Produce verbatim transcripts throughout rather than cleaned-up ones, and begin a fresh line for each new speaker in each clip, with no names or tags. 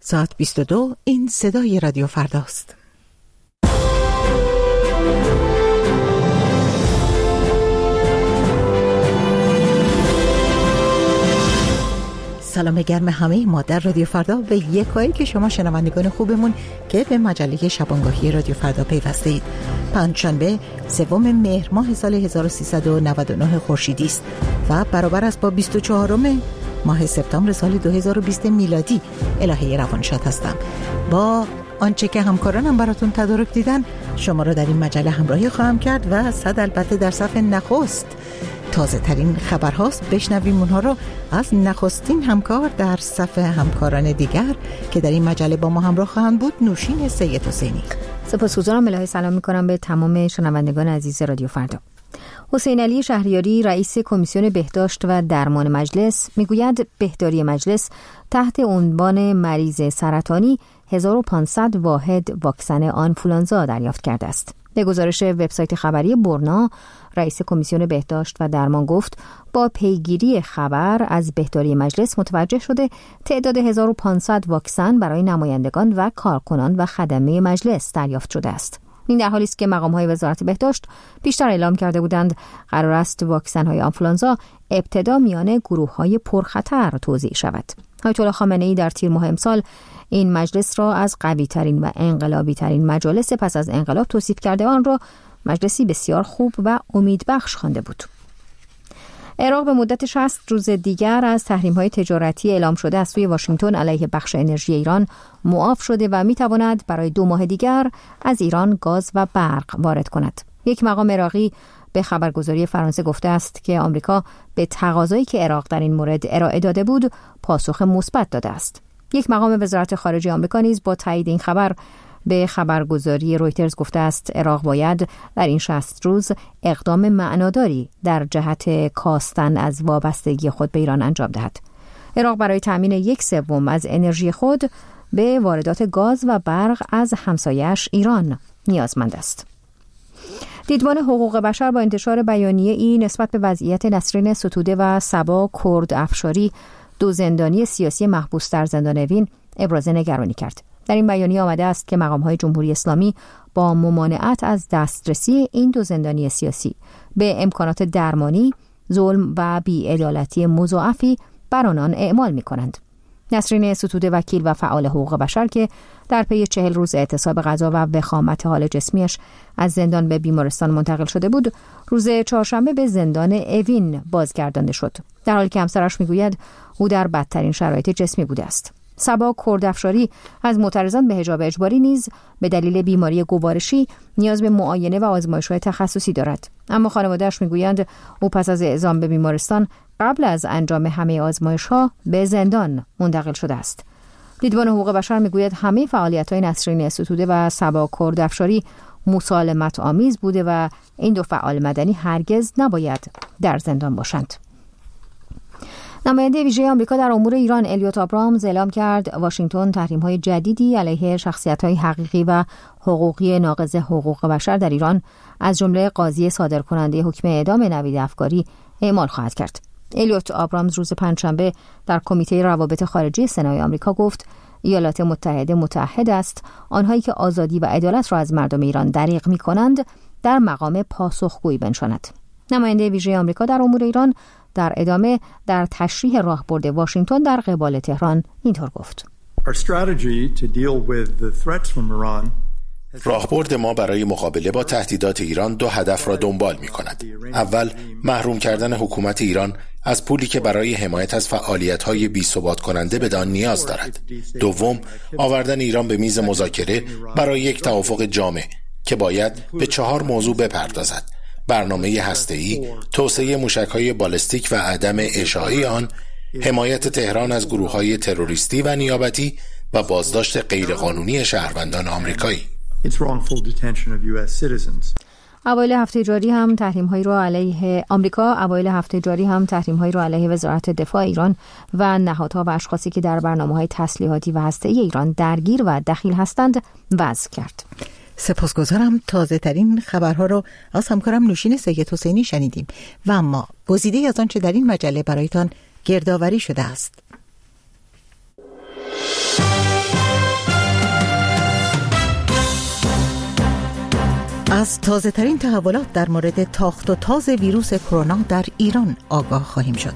ساعت بیست و دو. این صدای رادیو فرداست. سلام گرم همه ما در رادیو فردا و یکایی که شما شنوندگان خوبمون که به مجله شبانگاهی رادیو فردا پیوسته اید. پنجشنبه سوم مهر ماه سال هزار و سیصد و نود و نه خورشیدی است و برابر است با بیست و چهارم ماه سپتامبر سال دو هزار و بیست میلادی. الهه روانشاد هستم. با آنچه که همکارانم براتون تدارک دیدن شما را در این مجله همراهی خواهم کرد و صد البته در صف نخست تازه ترین خبر هاست. بشنویم اونها رو از نخستین همکار در صف همکاران دیگر که در این مجله با ما همراه خواهند بود. نوشین سید حسینی.
سپاسگزارم. الهی سلام میکنم به تمام شنوندگان عزیز رادیو فردا. حسین علی شهریاری رئیس کمیسیون بهداشت و درمان مجلس میگوید بهداری مجلس تحت عنوان مریض سرطانی هزار و پانصد واحد واکسن آنفولانزا دریافت کرده است. به گزارش وبسایت خبری برنا، رئیس کمیسیون بهداشت و درمان گفت با پیگیری خبر از بهداری مجلس متوجه شده تعداد هزار و پانصد واکسن برای نمایندگان و کارکنان و خدمه مجلس دریافت شده است. این در حالی است که مقام‌های وزارت بهداشت بیشتر اعلام کرده بودند قرار است واکسن‌های آنفولانزا ابتدا میان گروه‌های پرخطر توزیع شود. آیت الله خامنه‌ای در تیر ماه امسال این مجلس را از قوی‌ترین و انقلابی‌ترین مجالس پس از انقلاب توصیف کرده، آن را مجلسی بسیار خوب و امیدبخش خوانده بود. عراق به مدت شصت روز دیگر از تحریم‌های تجارتی اعلام شده از سوی واشنگتن علیه بخش انرژی ایران معاف شده و می‌تواند برای دو ماه دیگر از ایران گاز و برق وارد کند. یک مقام عراقی به خبرگزاری فرانسه گفته است که آمریکا به تقاضایی که عراق در این مورد ارائه داده بود پاسخ مثبت داده است. یک مقام وزارت خارجه آمریکا نیز با تایید این خبر به خبرگزاری رویترز گفته است عراق باید در این شصت روز اقدام معناداری در جهت کاستن از وابستگی خود به ایران انجام دهد. عراق برای تأمین یک سوم از انرژی خود به واردات گاز و برق از همسایه‌اش ایران نیازمند است. دیدبان حقوق بشر با انتشار بیانیه ای نسبت به وضعیت نسرین ستوده و صبا کرد افشاری، دو زندانی سیاسی محبوس در زندان اوین، ابراز نگرانی کرد. در این بیانیه آمده است که مقام‌های جمهوری اسلامی با ممانعت از دسترسی این دو زندانی سیاسی به امکانات درمانی، ظلم و بی‌عدالتی مضاعفی بر آنان اعمال می‌کنند. نسرین ستوده وکیل و فعال حقوق بشر که در پی چهل روز اعتصاب غذا و وخامت حال جسمیش از زندان به بیمارستان منتقل شده بود، روز چهارشنبه به زندان اوین بازگردانده شد، در حالی که همسرش میگوید او در بدترین شرایط جسمی بوده است. صبا کرد افشاری از معترضان به حجاب اجباری نیز به دلیل بیماری گوارشی نیاز به معاینه و آزمایش‌های تخصصی دارد، اما خانواده‌اش میگویند او پس از اعزام به بیمارستان قبل از انجام همه آزمایش‌ها به زندان منتقل شده است. دیدبان حقوق بشر میگوید همه فعالیت‌های نسرین ستوده و صبا کرد افشاری مسالمت آمیز بوده و این دو فعال مدنی هرگز نباید در زندان باشند. نماینده ویژه آمریکا در امور ایران الیوت آبرامز اعلام کرد واشنگتن تحریم‌های جدیدی علیه شخصیت‌های حقیقی و حقوقی ناقض حقوق بشر در ایران از جمله قاضی صادرکننده حکم اعدام نوید افکاری اعمال خواهد کرد. الیوت آبرامز روز پنجشنبه در کمیته روابط خارجی سنای آمریکا گفت ایالات متحده متعهد است آنهایی که آزادی و عدالت را از مردم ایران دریغ می‌کنند در مقام پاسخگویی بنشاند. نماینده ویژه آمریکا در امور ایران در ادامه در تشریح راهبرد واشنگتن در قبال تهران اینطور گفت:
راهبرد ما برای مقابله با تهدیدات ایران دو هدف را دنبال می کند. اول، محروم کردن حکومت ایران از پولی که برای حمایت از فعالیت‌های بی‌ثبات کننده به آن نیاز دارد. دوم، آوردن ایران به میز مذاکره برای یک توافق جامع که باید به چهار موضوع بپردازد: برنامه هسته‌ای، توسعه موشک‌های بالستیک و عدم اشاعه آن، حمایت تهران از گروه‌های تروریستی و نیابتی و بازداشت غیرقانونی شهروندان آمریکایی.
اوایل هفته جاری هم تحریم‌هایی را علیه آمریکا اوایل هفته جاری هم تحریم‌هایی را علیه وزارت دفاع ایران و نهادها و اشخاصی که در برنامه‌های تسلیحاتی و هسته‌ای ایران درگیر و دخیل هستند وضع کرد.
سپاسگزارم. تازه ترین خبرها رو از همکارم نوشین سید حسینی شنیدیم و اما گزیده از آنچه در این مجله برایتان گردآوری شده است. از تازه ترین تحولات در مورد تاخت و تاز ویروس کرونا در ایران آگاه خواهیم شد.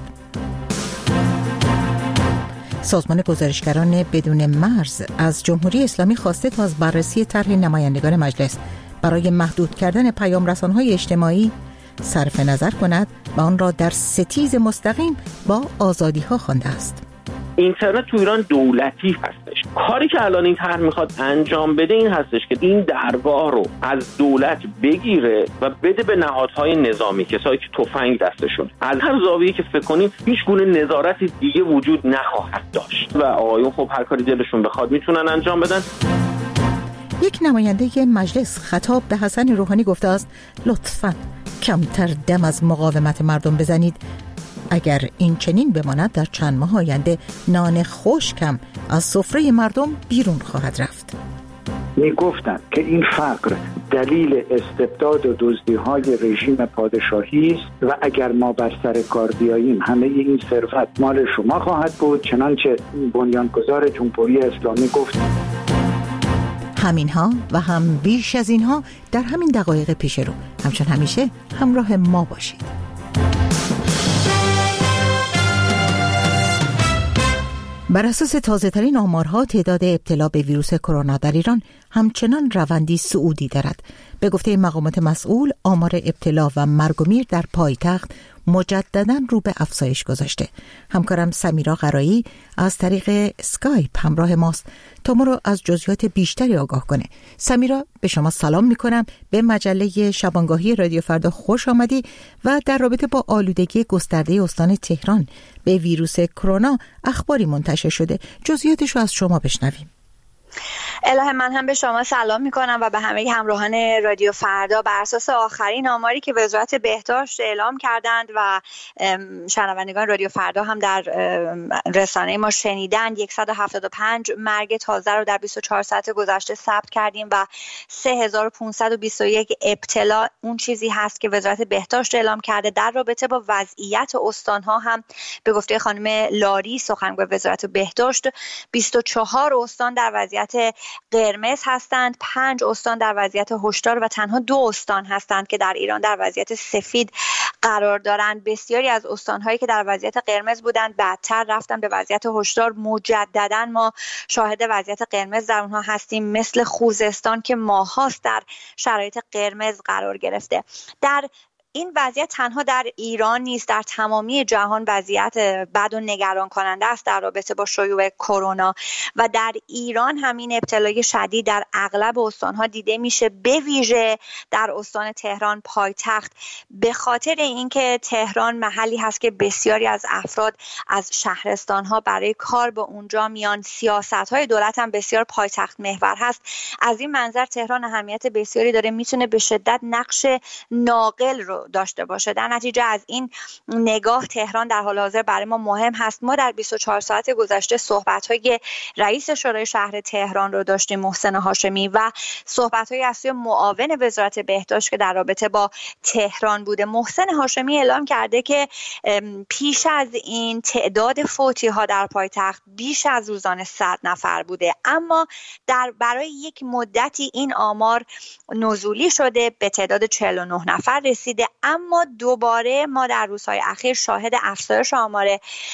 سازمان گزارشگران بدون مرز از جمهوری اسلامی خواسته تا از بررسی طرح نمایندگان مجلس برای محدود کردن پیام رسان‌های اجتماعی صرف نظر کند و آن را در ستیز مستقیم با آزادی‌ها خوانده است.
اینترنت تو ایران دولتی هستش. کاری که الان این طرح میخواد انجام بده این هستش که این درگاه رو از دولت بگیره و بده به نهادهای نظامی، کسایی که تفنگ دستشون. از هر زاویه‌ای که فکر کنیم هیچ گونه نظارتی دیگه وجود نخواهد داشت و آقایون خب هر کاری دلشون بخواد میتونن انجام بدن.
یک نماینده مجلس خطاب به حسن روحانی گفته است لطفاً کمتر دم از مقاومت مردم بزنید. اگر این چنین بماند در چند ماه آینده نان خشکم از سفره مردم بیرون خواهد رفت.
می گفتن که این فقر دلیل استبداد و دزدی‌های رژیم پادشاهی است و اگر ما بر سر کار بیاییم همه این ثروت مال شما خواهد بود، چنانچه بنیانگذار جمهوری اسلامی گفت.
همینها و هم بیش از اینها در همین دقایق پیش رو. همچون همیشه همراه ما باشید. بر اساس تازه‌ترین آمارها تعداد ابتلا به ویروس کرونا در ایران همچنان روندی صعودی دارد. به گفته مقامات مسئول آمار ابتلا و مرگ و میر در پایتخت مجدداً رو به افزایش گذاشته. همکارم سمیرا قرایی از طریق اسکایپ همراه ماست تا ما رو از جزئیات بیشتری آگاه کنه. سمیرا، به شما سلام میکنم. به مجله شبانگاهی رادیو فردا خوش آمدی و در رابطه با آلودگی گسترده استان تهران به ویروس کرونا اخباری منتشر شده. جزئیاتش رو از شما بشنویم.
الهه، من هم به شما سلام میکنم و به همه همراهان رادیو فردا. بر اساس آخرین آماری که وزارت بهداشت اعلام کردند و شنوندگان رادیو فردا هم در رسانه ما شنیدند، صد و هفتاد و پنج مرگ تازه رو در بیست و چهار ساعت گذشته ثبت کردیم و سه هزار و پانصد و بیست و یک ابتلا. اون چیزی هست که وزارت بهداشت اعلام کرده. در رابطه با وضعیت استان‌ها هم به گفته خانم لاری، سخنگوی وزارت بهداشت، بیست و چهار استان در وضعیت قرمز هستند، پنج استان در وضعیت هشدار و تنها دو استان هستند که در ایران در وضعیت سفید قرار دارند. بسیاری از استان‌هایی که در وضعیت قرمز بودند بعدتر رفتن به وضعیت هشدار. مجددا ما شاهد وضعیت قرمز در اونها هستیم، مثل خوزستان که ماهاست در شرایط قرمز قرار گرفته. در این وضعیت تنها در ایران نیست، در تمامی جهان وضعیت بد و نگران کننده است در رابطه با شیوع کرونا و در ایران همین ابتلای شدید در اغلب استان‌ها دیده میشه، به ویژه در استان تهران پایتخت، به خاطر اینکه تهران محلی هست که بسیاری از افراد از شهرستان‌ها برای کار به اونجا میان. سیاست‌های دولت هم بسیار پایتخت محور هست. از این منظر تهران اهمیت بسیاری داره، میتونه به شدت نقش ناقل رو داشته باشه. در نتیجه از این نگاه تهران در حال حاضر برای ما مهم هست. ما در بیست و چهار ساعت گذشته صحبت‌های رئیس شورای شهر تهران رو داشتیم، محسن هاشمی، و صحبت‌های از سوی معاون وزارت بهداشت که در رابطه با تهران بوده. محسن هاشمی اعلام کرده که پیش از این تعداد فوتی‌ها در پایتخت بیش از روزانه صد نفر بوده، اما در برای یک مدتی این آمار نزولی شده، به تعداد چهل و نه نفر رسیده. اما دوباره ما در روزهای اخیر شاهد افزایش آمار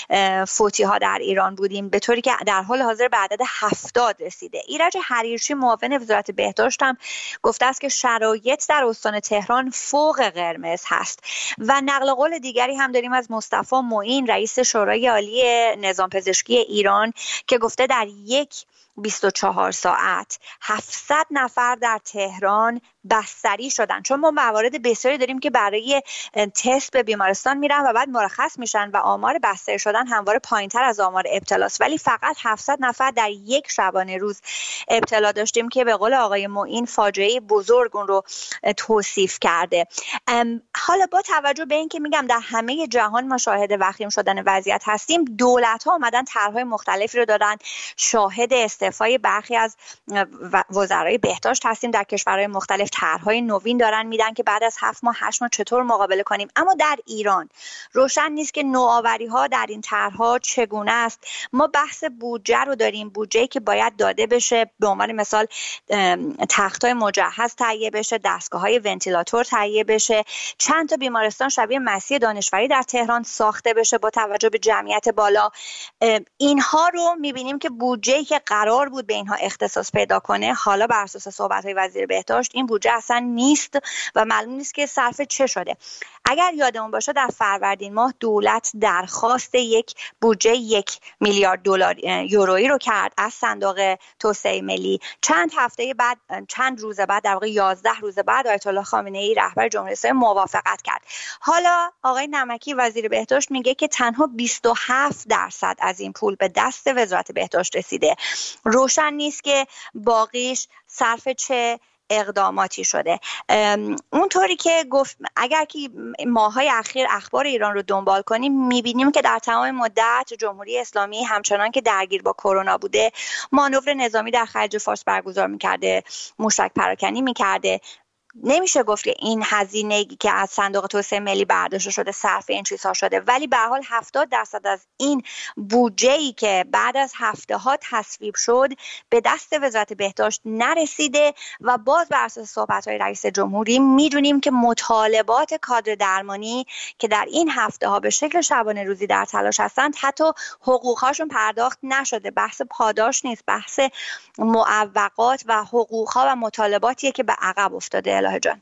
فوتی ها در ایران بودیم، به طوری که در حال حاضر به عدد هفتاد رسیده. ایرج حریرچی معاون وزارت بهداشت هم گفته است که شرایط در استان تهران فوق قرمز هست. و نقل قول دیگری هم داریم از مصطفی معین، رئیس شورای عالی نظام پزشکی ایران، که گفته در یک بیست و چهار ساعت هفتصد نفر در تهران بستری شدن، چون ما موارد بسیاری داریم که برای تست به بیمارستان میرن و بعد مرخص میشن و آمار بستری شدن همواره پایینتر از آمار ابتلاست، ولی فقط هفتصد نفر در یک شبانه روز ابتلا داشتیم که به قول آقای معین فاجعه بزرگ اون رو توصیف کرده. حالا با توجه به این که میگم در همه جهان ما شاهد وخیم شدن وضعیت هستیم، دولت ها اومدن طرح‌های مختلفی رو دادن. شاهد استعفای برخی از وزرای بهداشت هستیم در کشورهای مختلف، طرح‌های نوین دارن میدن که بعد از هفت ماه هشت ماه چطور مقابله کنیم. اما در ایران روشن نیست که نوآوری‌ها در این طرح‌ها چگونه است. ما بحث بودجه رو داریم، بودجه‌ای که باید داده بشه، به عنوان مثال تخت‌های مجهز تهیه بشه، دستگاه‌های ونتیلاتور تهیه بشه، چند تا بیمارستان شبیه مسیح دانشوری در تهران ساخته بشه با توجه به جمعیت بالا. اینها رو می‌بینیم که بودجه‌ای که قرار بود به اینها اختصاص پیدا کنه، حالا بر اساس صحبت‌های وزیر بهداشت این بودجه اصلا نیست و معلوم نیست که صرف چه شده. اگر یادمون باشه در فروردین ماه دولت درخواست یک بودجه یک میلیارد دلار یورویی رو کرد از صندوق توسعه ملی. چند هفته بعد، چند روز بعد، در واقع یازده روز بعد، آیت الله خامنه ای رهبر جمهوری اسلامی موافقت کرد. حالا آقای نمکی وزیر بهداشت میگه که تنها بیست و هفت درصد از این پول به دست وزارت بهداشت رسیده. روشن نیست که باقیش صرف چه اقداماتی شده. اونطوری که گفت اگر که ماهای اخیر اخبار ایران رو دنبال کنیم میبینیم که در تمام مدت جمهوری اسلامی همچنان که درگیر با کرونا بوده مانور نظامی در خلیج فارس برگزار میکرده، موشک پراکنی میکرده. نمیشه گفت که این هزینه‌ای که از صندوق توسعه ملی برداشته شده صرف این چیزها شده، ولی به هر حال هفتاد درصد از این بودجه‌ای که بعد از هفته‌ها تصویب شد به دست وزارت بهداشت نرسیده و باز بر اساس صحبت‌های رئیس جمهوری میدونیم که مطالبات کادر درمانی که در این هفته‌ها به شکل شبانه روزی در تلاش هستند حتی حقوق‌هاشون پرداخت نشده. بحث پاداش نیست، بحث معوقات و حقوق‌ها و مطالباتیه که به عقب افتاده. جان.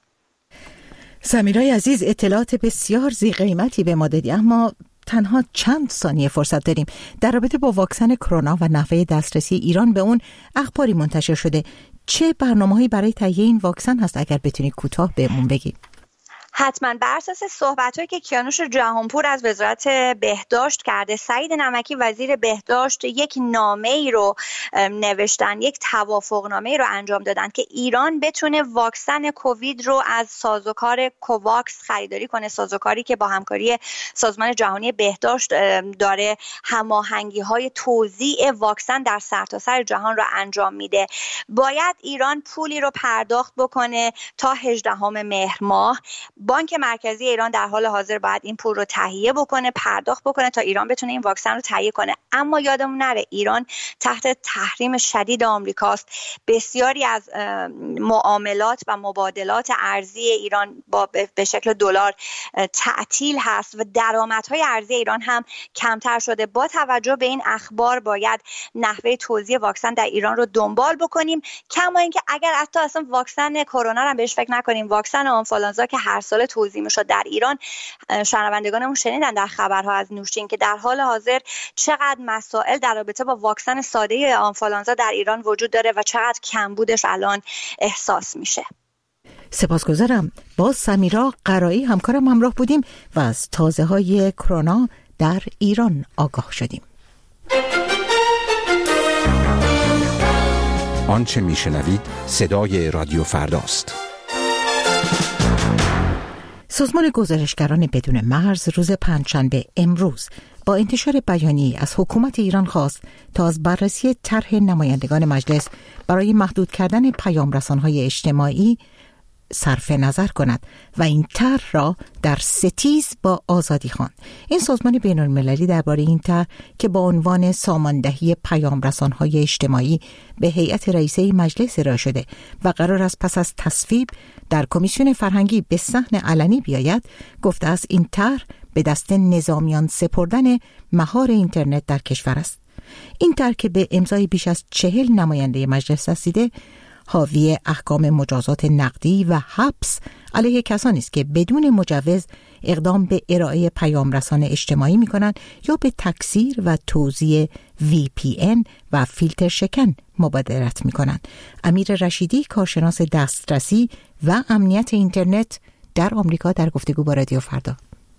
سمیرای عزیز، اطلاعات بسیار ذی قیمتی به ما دادی، اما تنها چند ثانیه فرصت داریم. در رابطه با واکسن کرونا و نحوه دسترسی ایران به اون اخباری منتشر شده. چه برنامه‌هایی برای تهیه این واکسن هست؟ اگر بتونی کوتاه بهمون بگی.
حتما. بر اساس صحبت‌هایی که کیانوش جهانپور از وزارت بهداشت کرده، سعید نمکی وزیر بهداشت یک نامه‌ای رو نوشتن، یک توافقنامه‌ای رو انجام دادن که ایران بتونه واکسن کووید رو از سازوکار کوواکس خریداری کنه، سازوکاری که با همکاری سازمان جهانی بهداشت داره هماهنگی‌های توزیع واکسن در سرتاسر جهان رو انجام میده. باید ایران پولی رو پرداخت بکنه تا هجدهم مهر ماه. بانک مرکزی ایران در حال حاضر باید این پول رو تهیه بکنه، پرداخت بکنه تا ایران بتونه این واکسن رو تهیه کنه. اما یادمون نره ایران تحت تحریم شدید آمریکاست. بسیاری از معاملات و مبادلات ارزی ایران با به شکل دلار تعطیل هست و درآمدهای ارزی ایران هم کمتر شده. با توجه به این اخبار باید نحوه توزیع واکسن در ایران رو دنبال بکنیم. کما اینکه اگر حتی اصلا واکسن کرونا رو بهش فکر نکنیم، واکسن آنفولانزا که هر سال توزیع میشد در ایران، شنوندگانمون شنیدن در خبرها از نوشین که در حال حاضر چقدر مسائل در رابطه با واکسن ساده آنفولانزا در ایران وجود داره و چقدر کمبودش الان احساس میشه.
سپاسگزارم. با سمیرا قرایی همکارم همراه بودیم و از تازه‌های کرونا در ایران آگاه شدیم.
آنچه میشنوید صدای رادیو فرداست.
سازمان گزارشگران بدون مرز روز پنجشنبه امروز با انتشار بیانیه‌ای از حکومت ایران خواست تا از بررسی طرح نمایندگان مجلس برای محدود کردن پیام‌رسان‌های اجتماعی صرف نظر کند و این طرح را در ستیز با آزادی خواند. این سازمان بین‌المللی درباره این طرح که با عنوان ساماندهی پیام‌رسان‌های اجتماعی به هیئت رئیسه مجلس ارائه شده و قرار است پس از تصویب در کمیسیون فرهنگی به صحن علنی بیاید، گفته است این طرح به دست نظامیان سپردن مهار اینترنت در کشور است. این طرح که به امضای بیش از چهل نماینده مجلس رسیده حاوی احکام مجازات نقدی و حبس علیه کسانی است که بدون مجوز اقدام به ارائه پیام رسان اجتماعی می کنند یا به تکثیر و توزیع وی پی ان و فیلتر شکن مبادرت می کنند. امیر رشیدی، کارشناس دسترسی و امنیت اینترنت در آمریکا، در گفتگو با رادیو فردا.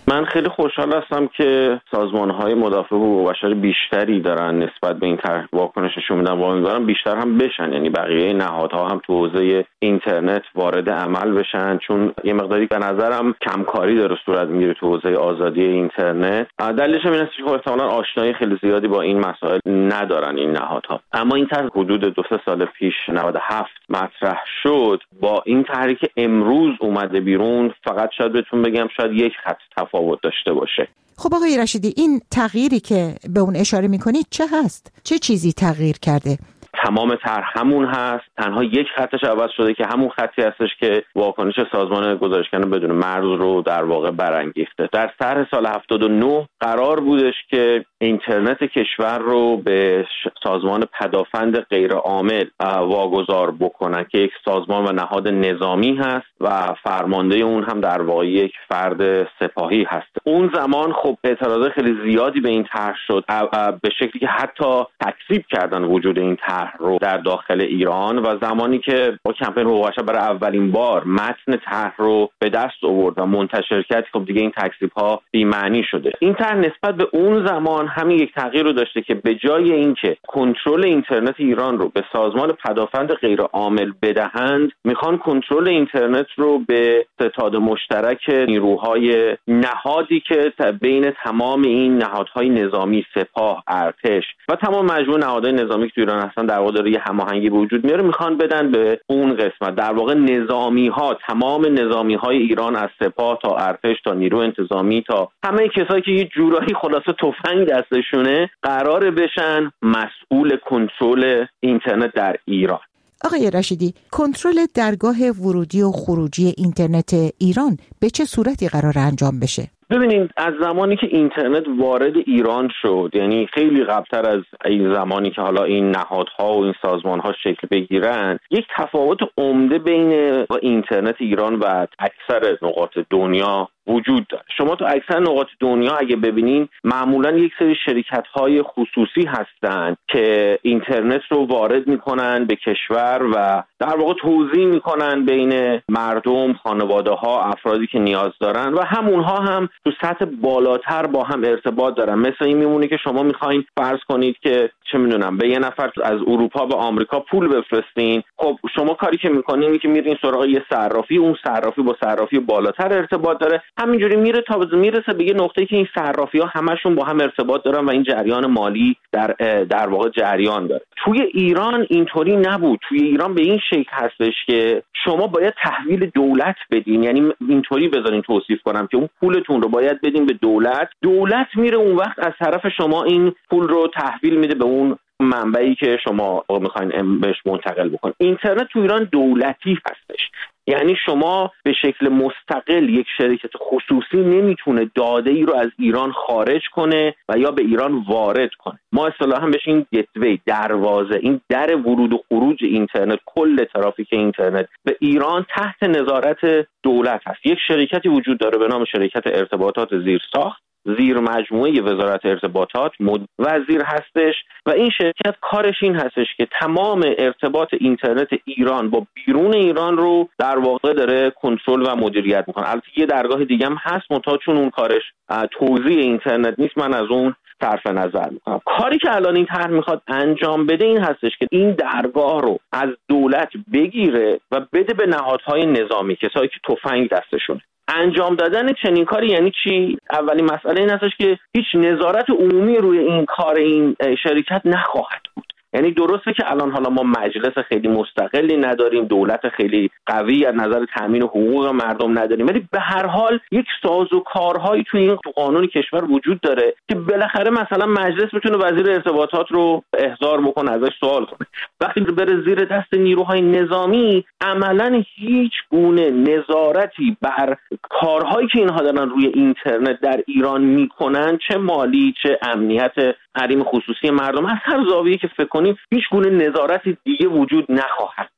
من خیلی خوشحال هستم که سازمان‌های مدافع حقوق بشر بیشتری دارن نسبت به این طرح واکنششون میدن و امیدوارم بیشتر هم بشن، یعنی بقیه نهادها هم تو حوزه اینترنت وارد عمل بشن، چون یه مقداری به نظرم کمکاری داره صورت میگیره تو حوزه آزادی اینترنت. دلیلش این است که احتمالاً آشنایی خیلی زیادی با این مسائل ندارن این نهادها. اما این طرح حدود دو سه سال پیش نود و هفت مطرح شد، با این طرحی که امروز اومده بیرون فقط شاید بهتون بگم شاید یک خط تفاوت داشته باشه.
خب آقای رشیدی، این تغییری که به اون اشاره میکنید چه هست؟ چه چیزی تغییر کرده؟
تمام طرح همون هست، تنها یک خطش عوض شده که همون خطی هستش که واکنش سازمان گزارشگران بدون مرز رو در واقع برانگیخته. در طرح سال هفتاد و نه قرار بودش که اینترنت کشور رو به سازمان پدافند غیرعامل واگذار بکنن که یک سازمان و نهاد نظامی هست و فرمانده اون هم در واقع یک فرد سپاهی هست. اون زمان خب اعتراض خیلی زیادی به این طرح شد، به شکلی که حتی تکذیب کردن وجود این طرح رو در داخل ایران و زمانی که با کمپین حقوق بشر برای اولین بار متن طرح رو به دست آورد و منتشر کرد، خب دیگه این تکذیب‌ها بی‌معنی شده. این طرح نسبت به اون زمان همین یک تغییر رو داشته که به جای اینکه کنترل اینترنت ایران رو به سازمان پدافند غیرعامل بدهند، میخوان کنترل اینترنت رو به ستاد مشترک نیروهای نهادی که بین تمام این نهادهای نظامی، سپاه، ارتش و تمام مجموعه نهادهای نظامی که تو ایران هستن در واقع داره یه هماهنگی به وجود میاره، میخوان بدن به اون قسمت. در واقع نظامی ها، تمام نظامی های ایران از سپاه تا ارتش تا نیرو انتظامی تا همه کسایی که یه جورایی خلاصه تفنگ دستشونه قرار بشن مسئول کنترل اینترنت در ایران.
آقای رشیدی، کنترل درگاه ورودی و خروجی اینترنت ایران به چه صورتی قرار انجام بشه؟
ببینید، از زمانی که اینترنت وارد ایران شد، یعنی خیلی قبلتر از این زمانی که حالا این نهادها و این سازمانها شکل بگیرن، یک تفاوت عمده بین اینترنت ایران و اکثر نقاط دنیا وجود داره. شما تو اکثر نقاط دنیا اگه ببینین معمولا یک سری شرکت‌های خصوصی هستن که اینترنت رو وارد میکنن به کشور و در واقع توزیع میکنن بین مردم، خانواده‌ها، افرادی که نیاز دارن و همونها هم تو سطح بالاتر با هم ارتباط دارن. مثل این میمونه که شما میخواین فرض کنید که چه میدونم به یه نفر از اروپا به آمریکا پول بفرستین، خب شما کاری که میکنین اینه که میرین سراغ یه صرافی، اون صرافی با صرافی بالاتر ارتباط داره، همینجوری میره تا میرسه به یه نقطه‌ای که این صرافی‌ها همشون با هم ارتباط دارن و این جریان مالی در در واقع جریان داره. توی ایران اینطوری نبود. توی ایران به این شکل هستش که شما باید تحویل دولت بدین، یعنی اینطوری بذارین توصیف کنم که اون پولتون رو باید بدین به دولت، دولت میره اون وقت از طرف شما این پول رو تحویل میده به اون منبعی که شما میخواین بهش منتقل بکنین. اینترنت تو ایران دولتی هستش، یعنی شما به شکل مستقل یک شرکت خصوصی نمیتونه داده ای رو از ایران خارج کنه و یا به ایران وارد کنه. ما اصطلاحاً بهش این گتوی، دروازه، این در ورود و خروج اینترنت، کل ترافیک اینترنت به ایران تحت نظارت دولت هست. یک شرکتی وجود داره به نام شرکت ارتباطات زیرساخت، زیر مجموعه وزارت ارتباطات وزیر هستش و این شرکت کارش این هستش که تمام ارتباط اینترنت ایران با بیرون ایران رو در واقع داره کنترل و مدیریت میکنه. البته یه درگاه دیگه هم هست منتها چون اون کارش توزیع اینترنت نیست، من از اون صرف نظر میکنم. کاری که الان این طرح میخواد انجام بده این هستش که این درگاه رو از دولت بگیره و بده به نهادهای نظامی، کسایی که تفنگ دستشونه. انجام دادن چنین کاری یعنی چی؟ اولین مسئله این هستش که هیچ نظارت عمومی روی این کار این شرکت نخواهد بود. یعنی درسته که الان حالا ما مجلس خیلی مستقلی نداریم، دولت خیلی قوی از نظر تامین حقوق مردم نداریم، ولی به هر حال یک سازوکارهایی توی این تو قانون کشور وجود داره که بالاخره مثلا مجلس میتونه وزیر ارتباطات رو احضار بکنه، ازش سوال کنه. وقتی بره زیر دست نیروهای نظامی، عملاً هیچ گونه نظارتی بر کارهایی که اینها دارن روی اینترنت در ایران میکنن، چه مالی چه امنیت حریم خصوصی مردم، از هر زاویه‌ای که فکر کنیم هیچ گونه نظارتی دیگه وجود نخواهد داشت.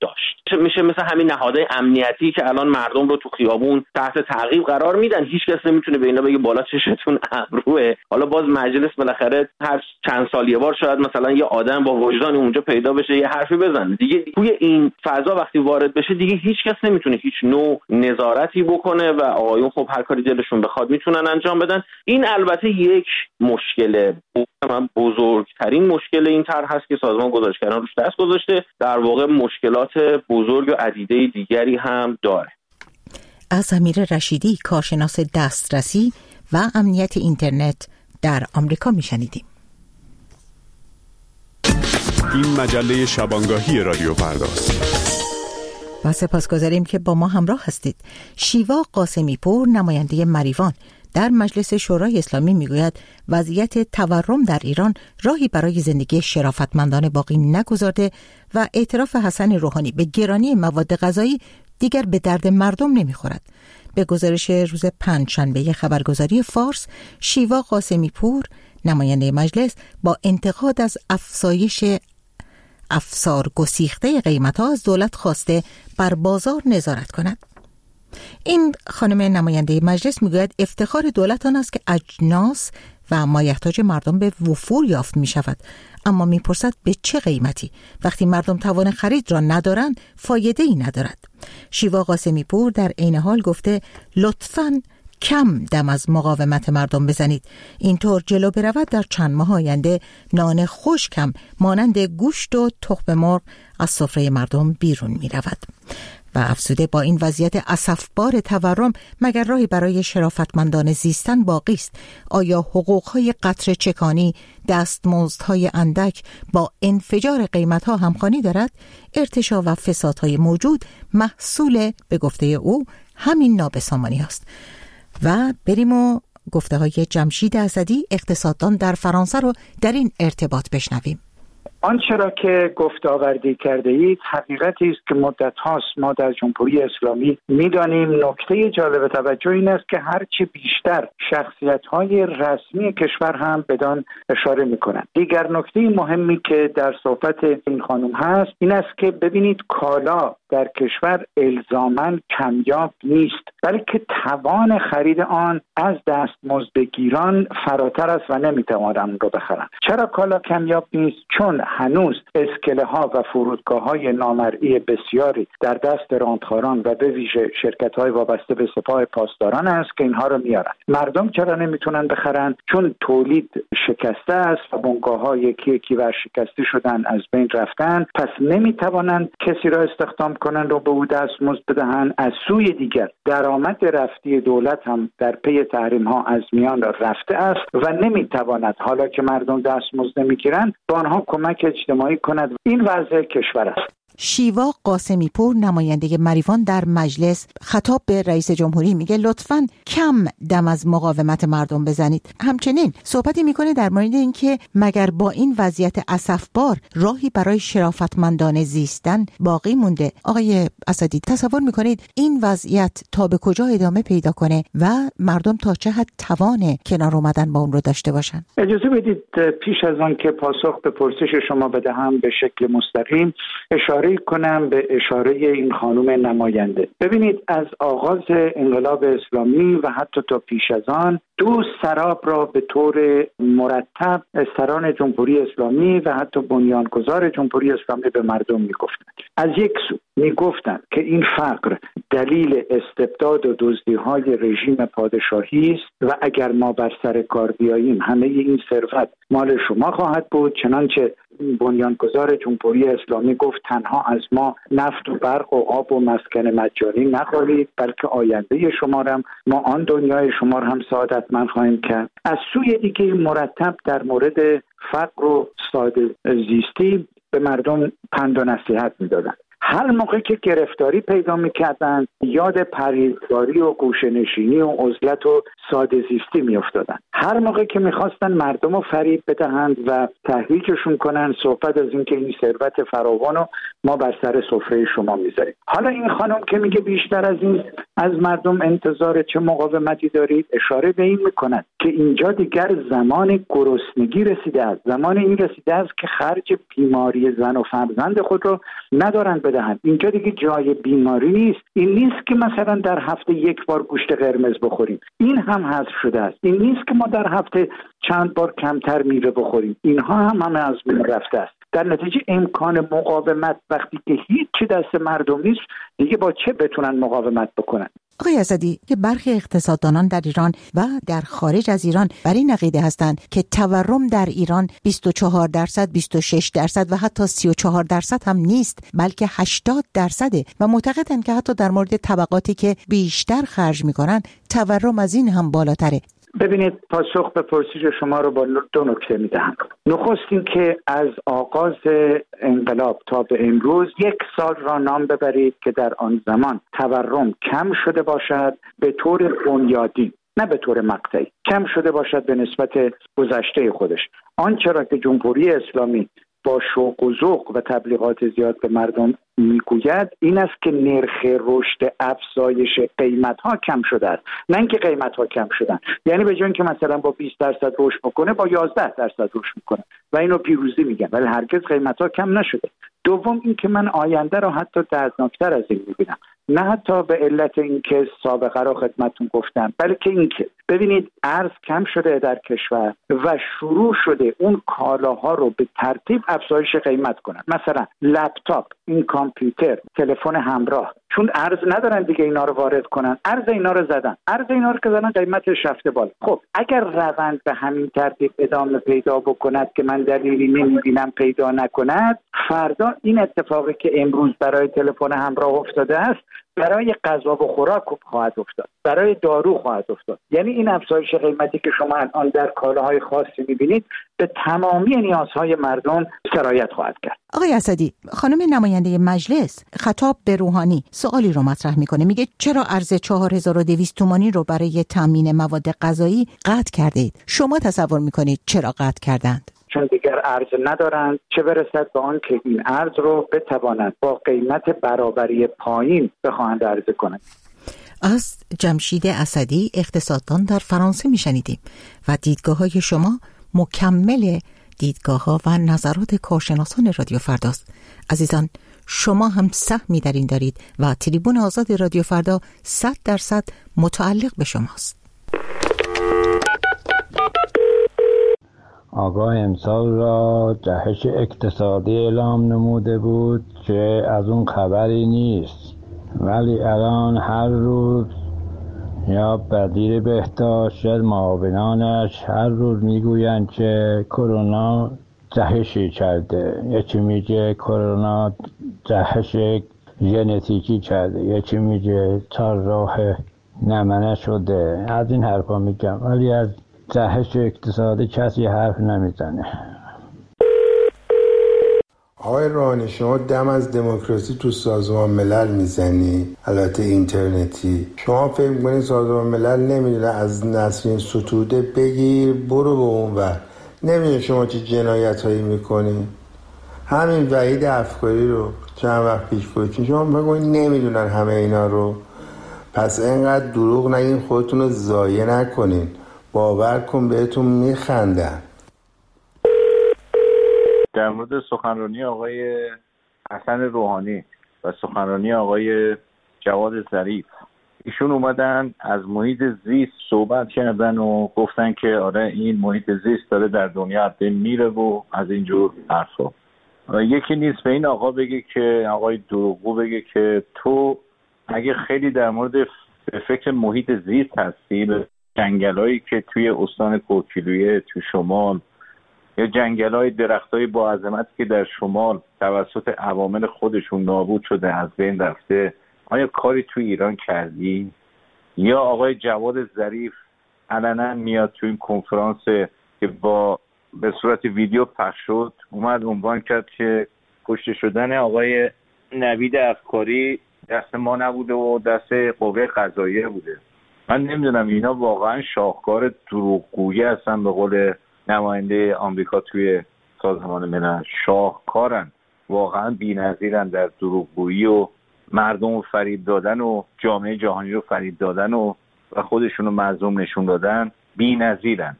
میشه مثل همین نهادهای امنیتی که الان مردم رو تو خیابون تحت تعقیب قرار میدن، هیچ کس نمیتونه به اینا بگه بالا چشتون ابروه. حالا باز مجلس بالاخره هر چند سال یه بار شاید مثلا یه آدم با وجدان اونجا پیدا بشه یه حرفی بزنه دیگه. توی این فضا وقتی وارد بشه دیگه هیچ کس نمیتونه هیچ نوع نظارتی بکنه و آقایون خب هر کاری دلشون بخواد میتونن انجام بدن. این البته یک مشکل بزرگترین مشکل این طرح هست که سازمان گزارشگران روش دست گذاشته، در واقع مشکلات بزرگ و عدیده دیگری هم داره.
از امیر رشیدی، کارشناس دسترسی و امنیت اینترنت در آمریکا میشنیدیم.
این مجله شبانگاهی رادیو فرداست.
و سپاسگزاریم که با ما همراه هستید. شیوا قاسمی پور، نماینده مریوان در مجلس شورای اسلامی، میگوید وضعیت تورم در ایران راهی برای زندگی شرافتمندانه باقی نگذارده و اعتراف حسن روحانی به گرانی مواد غذایی دیگر به درد مردم نمیخورد. به گزارش روز پنجشنبه خبرگزاری فارس، شیوا قاسمی پور، نماینده مجلس، با انتقاد از افزایش افسار گسیخته قیمت‌ها از دولت خواسته بر بازار نظارت کند. این خانم نماینده مجلس میگوید افتخار دولت آن است که اجناس و مایحتاج مردم به وفور یافت می شود، اما می پرسد به چه قیمتی؟ وقتی مردم توان خرید را ندارند فایده ای ندارد. شیوا قاسمی پور در عین حال گفته لطفاً کم دم از مقاومت مردم بزنید، اینطور جلو برود در چند ماه آینده نان خشکم مانند گوشت و تخم مرغ از سفره مردم بیرون می رود. و افزوده با این وضعیت اسفبار تورم مگر راهی برای شرافتمندان زیستن باقی است؟ آیا حقوقهای قطره چکانی، دستمزدهای اندک با انفجار قیمتها همخوانی دارد؟ ارتشا و فسادهای موجود محصول به گفته او همین نابسامانی است. و بریم و گفته های جمشید اسدی، اقتصاددان در فرانسه رو در این ارتباط بشنویم.
آنچه را که گفته آوردی کرده اید حقیقتی است که مدت هاست ما در جمهوری اسلامی میدانیم. نکته جالب توجه این است که هرچی بیشتر شخصیت های رسمی کشور هم بدان اشاره میکنند. دیگر نکته مهمی که در صحبت این خانم هست این است که ببینید کالا در کشور الزاماً کمیاب نیست، بلکه توان خرید آن از دستمزدگیران فراتر است و نمیتوانند رو بخرند. چرا کالا کمیاب نیست؟ چون هنوز اسکله ها و فرودگاه های نامرئی بسیاری در دست راندخاران و به ویژه شرکت های وابسته به سپاه پاسداران است که اینها رو میارن. مردم چرا نمیتونن بخرن؟ چون تولید شکسته است و بنگاه ها یکی یکی ورشکسته شدن، از بین رفتن، پس نمیتوانند کسی را استخدام کنن رو به او دستمزد بدهن. از سوی دیگر درآمد رفتی دولت هم در پی تحریم ها از میان رفته است و نمیتواند حالا که مردم دستمزد نمیگیرن با آنها کمک اجتماعی کند. این وضع کشور است.
شیوا قاسمی پور، نماینده مریوان در مجلس، خطاب به رئیس جمهوری میگه لطفاً کم دم از مقاومت مردم بزنید. همچنین صحبتی میکنه در مورد اینکه مگر با این وضعیت اسفبار راهی برای شرافتمندانه زیستن باقی مونده. آقای اسدی، تصور میکنید این وضعیت تا به کجا ادامه پیدا کنه و مردم تا چه حد توان کنار اومدن با اون رو داشته باشن؟
اجازه بدید پیش از آن که پاسخ به پرسش شما بدهم به شکل مستقیم اشاره کنم به اشاره این خانم نماینده. ببینید از آغاز انقلاب اسلامی و حتی تا پیش از آن دو سراب را به طور مرتب سران جمهوری اسلامی و حتی بنیانگذار جمهوری اسلامی به مردم میگفتند. از یک سو میگفتند که این فقر دلیل استبداد و دزدی‌های رژیم پادشاهی است و اگر ما بر سر کار بیاییم همه این ثروت مال شما خواهد بود. چنانچه بنیانگذار جمهوری اسلامی گفت تنها از ما نفت و برق و آب و مسکن مجانی نخواهید، بلکه آینده شما را هم ما آن دنیای شما را هم سعادتمند خواهیم کرد. از سوی دیگه مرتب در مورد فقر و ساده زیستی به مردم پند و نصیحت می‌دادند. هر موقع که گرفتاری پیدا می‌کردند یاد پرهیزگاری و گوشه‌نشینی و عزلت و ساده زیستی می‌افتادند. هر موقع که می‌خواستن مردم رو فریب بدهند و تحریکشون کنن صحبت از این که این ثروت فراوان رو ما بر سر سفره شما می‌ذاریم. حالا این خانم که میگه بیشتر از این از مردم انتظار چه مقاومتی دارید؟ اشاره به این میکند که اینجا دیگر زمان گرسنگی رسیده است، زمان این رسیده است که خرج بیماری زن و فرزند خود رو ندارند بدهند. اینجا دیگه جای بیماری نیست. این نیست که مثلا در هفته یک بار گوشت قرمز بخوریم، این هم حذف شده است. این نیست که ما در هفته چند بار کمتر میوه بخوریم، اینها هم همه از بین رفته است. در نتیجه امکان مقاومت وقتی که هیچ دست مردم نیست، دیگه با چه بتونن مقاومت بکنن؟
آقای اسدی، که برخی اقتصاددانان در ایران و در خارج از ایران بر این عقیده هستند که تورم در ایران بیست و چهار درصد، بیست و شش درصد و حتی سی و چهار درصد هم نیست، بلکه هشتاد درصده و معتقدند که حتی در مورد طبقاتی که بیشتر خرج میکنن تورم از این هم بالاتره.
ببینید، پاسخ به پرسش شما رو با دو نکته میدهم. نخست این که از آغاز انقلاب تا به امروز یک سال را نام ببرید که در آن زمان تورم کم شده باشد به طور بنیادی، نه به طور مقطعی، کم شده باشد به نسبت گذشته خودش. آنچه را که جمهوری اسلامی با شوق و ذوق و تبلیغات زیاد به مردم میگوید این است که نرخ رشد افزایش قیمت ها کم شده است، نه اینکه قیمت ها کم شدن. یعنی به جای اینکه مثلا با بیست درصد رشد بکنه با یازده درصد رشد میکنه و اینو پیروزی میگن، ولی هرگز قیمت ها کم نشده. دوم این که من آینده را حتی دردناکتر از این میبینم، نه حتی به علت اینکه سابقه را خدمتتون گفتم، بلکه اینکه ببینید ارز کم شده در کشور و شروع شده اون کالاها رو به ترتیب افزایش قیمت کنن. مثلا لپتاپ، این کامپیوتر، تلفن همراه، چون ارز ندارن دیگه اینا رو وارد کنن، ارز اینا رو زدن، ارز اینا رو که زدن قیمتش رفته بالا. خب اگر روند به همین ترتیب ادامه پیدا بکند که من دلیلی نمیبینم پیدا نکند، فردا این اتفاقی که امروز برای تلفن همراه افتاده است برای غذا و خوراک خواهد افتاد، برای دارو خواهد افتاد. یعنی این افزایش قیمتی که شما الان در کالاهای خاصی می‌بینید به تمامی نیازهای مردم سرایت خواهد کرد.
آقای اسدی، خانم نماینده مجلس خطاب به روحانی سوالی رو مطرح میکنه، میگه چرا ارز چهار هزار و دویست تومانی رو برای تامین مواد غذایی قطع کردید؟ شما تصور میکنید چرا قطع کردند؟
چون دیگر ارز ندارند، چه برسد به آن که این ارز رو بتوانند با قیمت برابری پایین بخواهند عرضه کنند.
از جمشید اسدی، اقتصاددان در فرانسه میشنیدیم و دیدگاه های شما مکمل دیدگاه ها و نظرات کارشناسان رادیو فرداست. عزیزان، شما هم سهمی در این دارید و تریبون آزاد رادیو فردا صد درصد متعلق به شماست.
آقای امسال را جهش اقتصادی اعلام نموده بود که از اون خبری نیست، ولی الان هر روز یا بدیر بهداشت یا معاونانش هر روز میگویند که کرونا جهشی کرده، یکی میگه کرونا جهش ژنتیکی کرده، یکی میگه چهارراه نمنه شده. از این حرفا میگم، ولی از جهش اقتصادی کسی حرف نمیزنه.
آقای روحانی، شما دم از دموکراسی تو سازمان ملل میزنی، البته اینترنتی. شما فکر میکنید سازمان ملل نمیدونه از نسرین ستوده بگیر برو به اون ور، نمیدونه شما چه جنایت هایی میکنی. همین وحید افکاری رو چند وقت پیش گفتین، شما بگوید نمیدونن همه اینا رو. پس اینقدر دروغ نگین، خودتون رو ضایع نکنین، باور کن بهتون میخندن.
در مورد سخنرانی آقای حسن روحانی و سخنرانی آقای جواد ظریف، ایشون اومدن از محیط زیست صحبت کردن و گفتن که آره این محیط زیست داره در دنیا از بین میره و از اینجور حرفا. یکی نیست به این آقا بگه که آقای دروغگو بگه که تو اگه خیلی در مورد فکر محیط زیست هستی، به جنگلایی که توی استان کوکیلویه تو شمال یا جنگلای درختای با عظمت که در شمال توسط عوامل خودشون نابود شده، از بین رفته، آیا کاری توی ایران کردی؟ یا آقای جواد ظریف علنا میاد توی این کنفرانس که با به صورت ویدیو پخش شد اومد عنوان کرد که کشته شدن آقای نوید افکاری دست ما نبوده و دست قوه قضاییه بوده. من نمیدونم اینا واقعا شاهکار دروغگویی هستن، به قول نماینده آمریکا توی سازمان ملل، شاهکارن، واقعا بی‌نظیرن در دروغگویی و مردم رو فریب دادن و جامعه جهانی رو فریب دادن و و خودشون رو مظلوم نشون دادن بی‌نظیرن.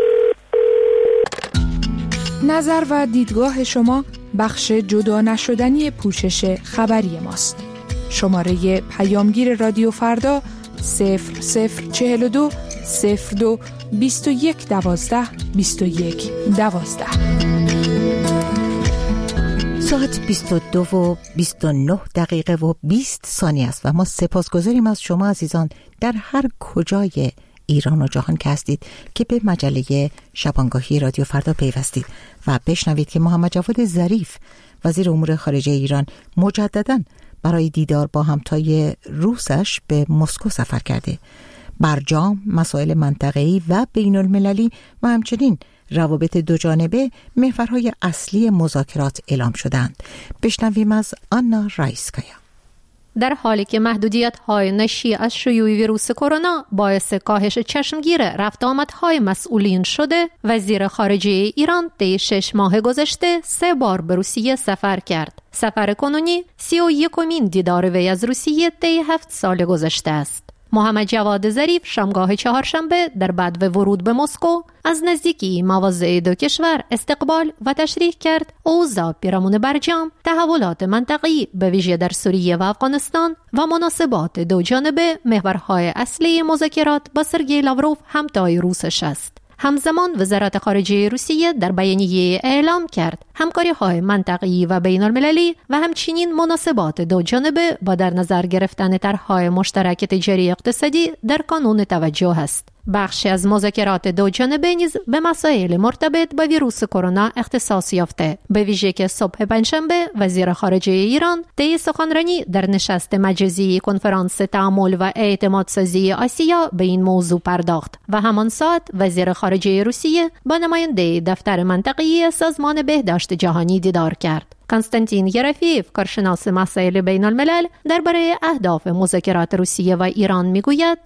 نظر و دیدگاه شما بخش جدا نشدنی پوشش خبری ماست. شماره پیامگیر رادیو فردا صفر صفر چهل و دو صفر دو بیست و یک دوازده بیست و یک دوازده.
ساعت بیست و دو و بیست و نه دقیقه و بیست ثانیه است و ما سپاسگزاریم از شما عزیزان در هر کجای ایران و جهان که هستید که به مجله شبانگاهی رادیو فردا پیوستید و بشنوید که محمد جواد ظریف وزیر امور خارجه ایران مجدداً برای دیدار با همتای روسش به مسکو سفر کرده. برجام، مسائل منطقه‌ای و بین المللی و همچنین روابط دو جانبه محورهای اصلی مذاکرات اعلام شدند. بشنویم از آنا رایسکایا.
در حالی که محدودیت‌های ناشی از شیوع ویروس کرونا باعث کاهش چشمگیر رفت آمدهای مسئولین شده، وزیر خارجه ایران طی شش ماه گذشته سه بار به روسیه سفر کرد. سفر کنونی سی و یکمین دیدار وی از روسیه طی هفت سال گذشته است. محمد جواد ظریف شامگاه چهارشنبه در بعد ورود به مسکو از نزدیکی مواضع دو کشور استقبال و تشریح کرد. اوضاع پیرامون برجام، تحولات منطقه‌ای به ویژه در سوریه و افغانستان و مناسبات دو جانبه محورهای اصلی مذاکرات با سرگئی لاوروف همتای روسش است. همزمان وزارت خارجه روسیه در بیانیه اعلام کرد همکاری‌های منطقه‌ای و بین‌المللی و همچنین مناسبات دو جانبه با در نظر گرفتن طرح‌های مشترک تجاری اقتصادی در کانون توجه است. بخشی از مذاکرات دو جانبه نیز به مسائل مرتبط با ویروس کرونا اختصاص یافته، به ویژه که صبح پنجشنبه وزیر خارجه ایران طی سخنرانی در نشست مجازی کنفرانس تعامل و اعتمادسازی آسیا به این موضوع پرداخت و همان ساعت وزیر خارجه روسیه با نماینده دفتر منطقه‌ای سازمان بهداشت جهانی دیدار کرد. کنستانتین یرفیف، کارشناس مسائل بین الملل، درباره اهداف مذاکرات روسیه و ایران میگوید: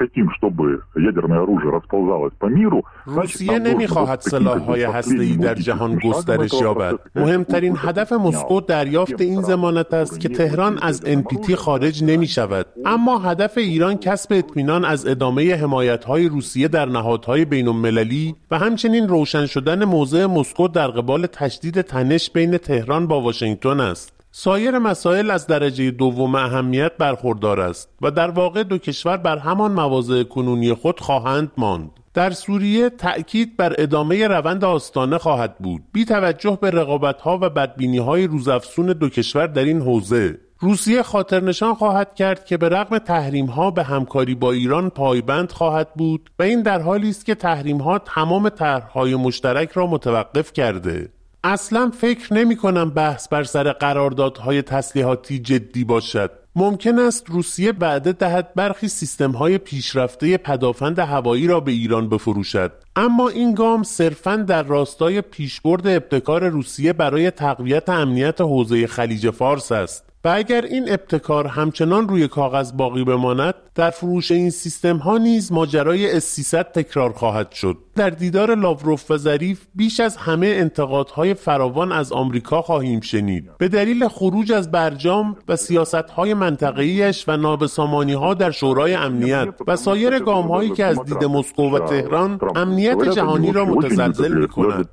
روسیه نمیخواهد سلاح‌های هسته‌ای در جهان گسترش یابد. مهمترین هدف مسکو دریافت این ضمانت است که تهران از ان پی تی خارج نمی‌شود. اما هدف ایران کسب اطمینان از ادامه حمایت‌های روسیه در نهادهای بین‌المللی و همچنین روشن شدن موضع مسکو در قبال تشدید تنش بین تهران با واشنگتن است. سایر مسائل از درجه دوم اهمیت برخوردار است و در واقع دو کشور بر همان مواضع کنونی خود خواهند ماند. در سوریه تأکید بر ادامه روند آستانه خواهد بود، بی توجه به رقابت‌ها و بدبینی‌های روزافزون دو کشور در این حوزه. روسیه خاطرنشان خواهد کرد که به رغم تحریم‌ها به همکاری با ایران پایبند خواهد بود و این در حالی است که تحریم‌ها تمام طرح‌های مشترک را متوقف کرده. اصلا فکر نمی کنم بحث بر سر قراردادهای تسلیحاتی جدی باشد. ممکن است روسیه وعده دهد برخی سیستم‌های پیشرفته پدافند هوایی را به ایران بفروشد، اما این گام صرفاً در راستای پیشبرد ابتکار روسیه برای تقویت امنیت حوزه خلیج فارس است. و اگر این ابتکار همچنان روی کاغذ باقی بماند، در فروش این سیستم ها نیز ماجرای اس سیصد تکرار خواهد شد. در دیدار لاوروف و ظریف بیش از همه انتقادهای فراوان از آمریکا خواهیم شنید به دلیل خروج از برجام و سیاست‌های منطقه‌ایش و نابسامانی‌ها در شورای امنیت و سایر گام‌هایی که از دید مسکو و تهران امنیت جهانی را متزلزل می‌کند.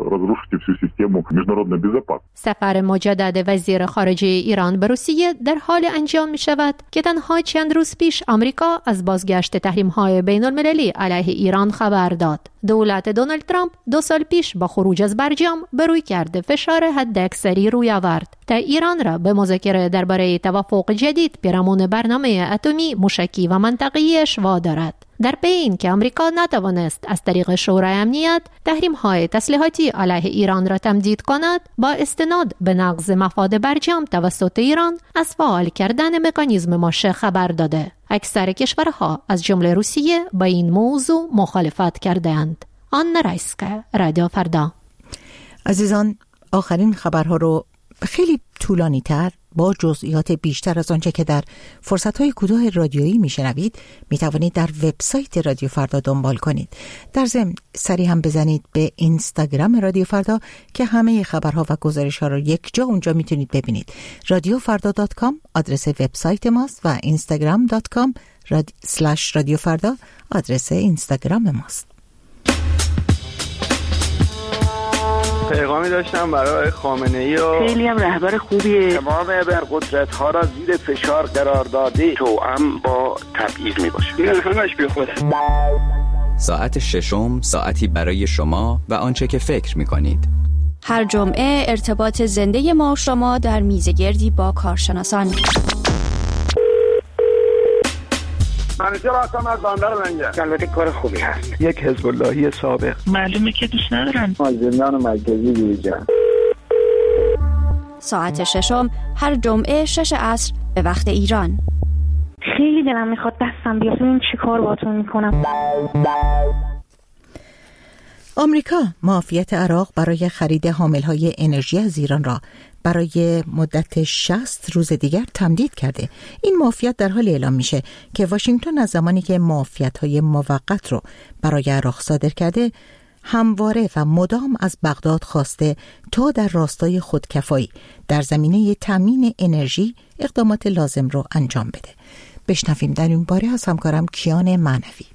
سفر مجدد وزیر خارجه ایران به روسیه در حال انجام می‌شود که تنها چند روز پیش آمریکا از بازگشت تحریم‌های بین‌المللی علیه ایران خبر داد. دولت دونالد ترامپ دو سال پیش با خروج از برجام به روی کرده فشار حداکثری روی آورد تا ایران را به مذاکره درباره توافق جدید پیرامون برنامه اتمی موشکی و منطقه‌ایش وادارد. در پی این که آمریکا نتوانست از طریق شورای امنیت تحریم‌های تسلیحاتی علیه ایران را تمدید کند، با استناد به نقض مفاد برجام توسط ایران از فعال کردن مکانیزم ماشه خبر داده. اکثر کشورها از جمله روسیه با این موضوع مخالفت کردند. آنا رایسکا، رادیو فردا.
عزیزان، آخرین خبرها رو خیلی طولانی تر با جزئیات بیشتر از آنچه که در فرصت‌های کوتاه رادیویی میشنوید میتوانید در وبسایت رادیو فردا دنبال کنید. در ضمن سری هم بزنید به اینستاگرام رادیو فردا که همه خبرها و گزارش‌ها را یک جا اونجا میتونید ببینید. رادیو فردا دات کام آدرس وبسایت ماست و اینستاگرام دات کام اسلش رادیو فردا آدرس اینستاگرام ماست.
پیغامی داشتم برای خامنه‌ای و
خیلی هم رهبر خوبیه.
تمام ابرقدرت‌ها را زیر فشار قرار داده، توأم با تبعیض میباشه.
این همش بیخوده.
ساعت ششم، ساعتی برای شما و آنچه که فکر می‌کنید.
هر جمعه ارتباط زنده ما و شما در میزگردی با کارشناسان.
منیجر هستم از بندر لنگر. البته کار خوبی هست.
یک حزب اللهی سابق.
معلومه که دوست ندارن.
از زندان مرکزی بیرون.
ساعت ششم هر جمعه شش عصر به وقت ایران.
خیلی دلم میخواد دستم بیاد ببینم چی کار باهاتون میکنم.
آمریکا معافیت عراق برای خرید حاملهای انرژی از ایران را برای مدت شصت روز دیگر تمدید کرده. این معافیت در حال اعلام میشه که واشنگتن از زمانی که معافیت‌های موقت رو برای عراق صادر کرده همواره و مدام از بغداد خواسته تا در راستای خودکفایی در زمینه تامین انرژی اقدامات لازم رو انجام بده. بشنویم در این باره از همکارم کیان معنوی.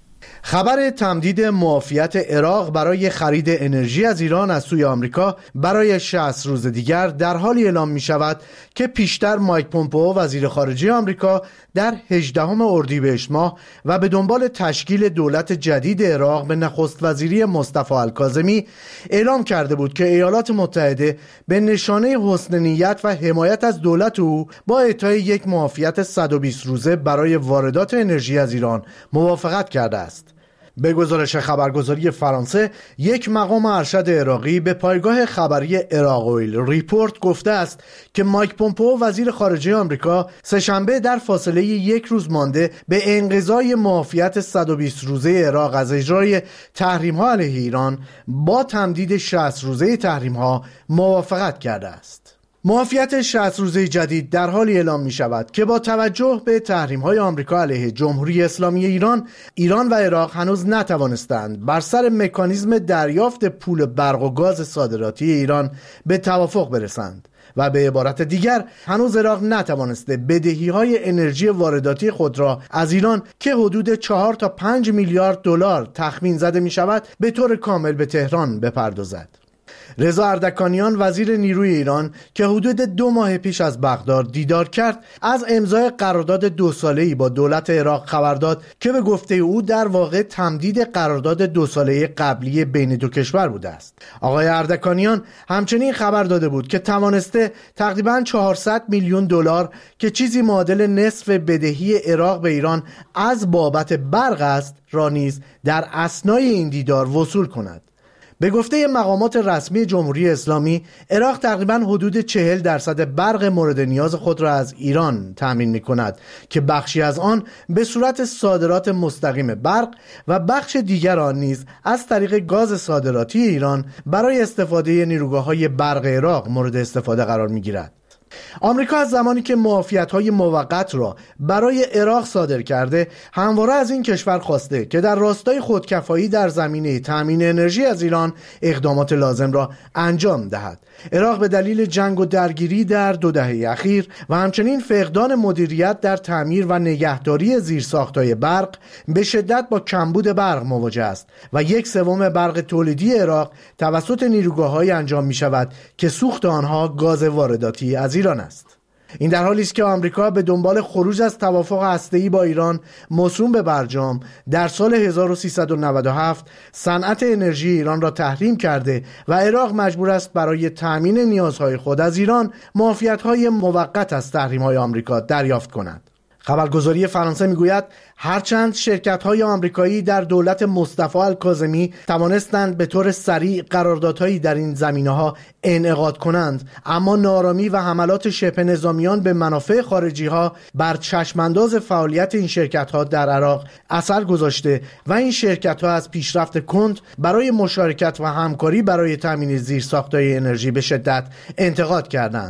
خبر تمدید معافیت عراق برای خرید انرژی از ایران از سوی آمریکا برای شصت روز دیگر در حالی اعلام می شود که پیشتر مایک پومپئو وزیر خارجه آمریکا در هجدهم اردیبهشت ماه و به دنبال تشکیل دولت جدید عراق به نخست وزیری مصطفی الکاظمی اعلام کرده بود که ایالات متحده به نشانه حسن نیت و حمایت از دولت او با اعطای یک معافیت صد و بیست روزه برای واردات انرژی از ایران موافقت کرده است. به گزارش خبرگزاری فرانسه، یک مقام ارشد عراقی به پایگاه خبری عراق اویل ریپورت گفته است که مایک پومپئو وزیر خارجه آمریکا سه‌شنبه در فاصله یک روز مانده به انقضای معافیت صد و بیست روزه عراق از اجرای تحریم‌ها علیه ایران با تمدید شصت روزه تحریم‌ها موافقت کرده است. معافیت شصت روزه جدید در حالی اعلام می شود که با توجه به تحریم‌های آمریکا علیه جمهوری اسلامی ایران، ایران و عراق هنوز نتوانستند بر سر مکانیزم دریافت پول برق و گاز صادراتی ایران به توافق برسند و به عبارت دیگر هنوز عراق نتوانسته بدهی‌های انرژی وارداتی خود را از ایران که حدود چهار تا پنج میلیارد دلار تخمین زده می شود به طور کامل به تهران بپردازد. رضا اردکانیان وزیر نیروی ایران که حدود دو ماه پیش از بغداد دیدار کرد از امضای قرارداد دو ساله‌ای با دولت عراق خبر داد که به گفته او در واقع تمدید قرارداد دو ساله‌ای قبلی بین دو کشور بوده است. آقای اردکانیان همچنین خبر داده بود که توانسته تقریباً چهارصد میلیون دلار که چیزی معادل نصف بدهی عراق به ایران از بابت برق است را نیز در اثنای این دیدار وصول کند. به گفته مقامات رسمی جمهوری اسلامی، عراق تقریباً حدود چهل درصد برق مورد نیاز خود را از ایران تامین می کند که بخشی از آن به صورت صادرات مستقیم برق و بخش دیگر آن نیز از طریق گاز صادراتی ایران برای استفاده نیروگاه‌های برق عراق مورد استفاده قرار می گیرد. آمریکا از زمانی که معافیت‌های موقت را برای عراق صادر کرده همواره از این کشور خواسته که در راستای خودکفایی در زمینه تامین انرژی از ایران اقدامات لازم را انجام دهد. عراق به دلیل جنگ و درگیری در دو دهه اخیر و همچنین فقدان مدیریت در تعمیر و نگهداری زیرساخت‌های برق به شدت با کمبود برق مواجه است و یک سوم برق تولیدی عراق توسط نیروگاه‌هایی انجام می‌شود که سوخت آنها گاز وارداتی از ایران است. این در حالی است که آمریکا به دنبال خروج از توافق هسته‌ای با ایران موسوم به برجام در سال هزار و سیصد و نود و هفت صنعت انرژی ایران را تحریم کرده و عراق مجبور است برای تأمین نیازهای خود از ایران معافیت‌های موقت از تحریم‌های آمریکا دریافت کند. خبرگزاری فرانسه میگوید هرچند شرکت‌های آمریکایی در دولت مصطفی الکاظمی توانستند به طور سریع قراردادهایی در این زمینه‌ها انعقاد کنند، اما نارامی و حملات شبه نظامیان به منافع خارجی‌ها بر چشمانداز فعالیت این شرکت‌ها در عراق اثر گذاشته و این شرکت‌ها از پیشرفت کند برای مشارکت و همکاری برای تامین زیرساخت‌های انرژی به شدت انتقاد کردند.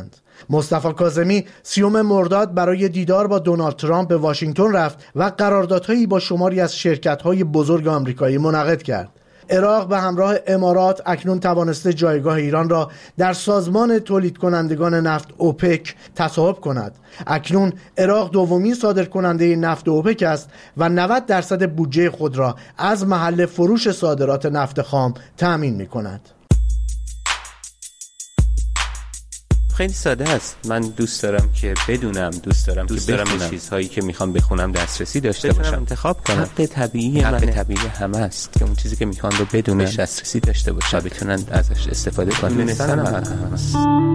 مصطفی کاظمی سیوم مرداد برای دیدار با دونالد ترامپ به واشنگتن رفت و قراردادهایی با شماری از شرکت‌های بزرگ آمریکایی منعقد کرد. عراق به همراه امارات اکنون توانسته جایگاه ایران را در سازمان تولید کنندگان نفت اوپک تصاحب کند. اکنون عراق دومین صادرکننده نفت اوپک است و نود درصد بودجه خود را از محل فروش صادرات نفت خام تأمین می کند.
خیلی ساده است. من دوست دارم که بدونم، دوست دارم دوست که دارم به چیزهایی که میخوام بخونم دسترسی داشته باشم، انتخاب کنم. حق طبیعی حق من طبیعی همه است که اون چیزی که میخوان رو بدونن، دسترسی داشته باشن، بتونن ازش استفاده کنن. دونستن هم هست.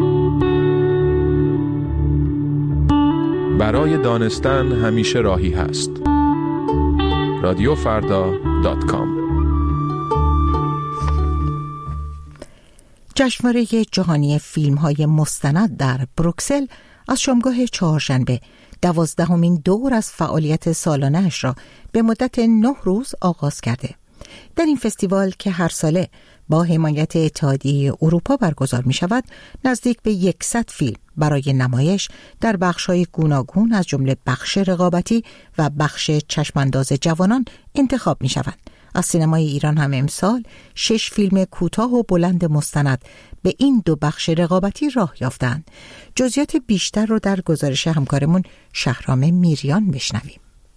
برای دانستن همیشه راهی هست. رادیو فردا دات کام.
جشنواره جهانی فیلم‌های مستند در بروکسل از شامگاه چهارشنبه دوازدهمین دور از فعالیت سالانه‌اش را به مدت نه روز آغاز کرده. در این فستیوال که هر ساله با حمایت اتحادیه اروپا برگزار می شود، نزدیک به صد فیلم برای نمایش در بخش‌های گوناگون از جمله بخش رقابتی و بخش چشمانداز جوانان انتخاب می شوند. از سینمای ایران هم امسال شش فیلم کوتاه و بلند مستند به این دو بخش رقابتی راه یافتند. جزئیات بیشتر رو در گزارش همکارمون شهرام میریان بشنویم.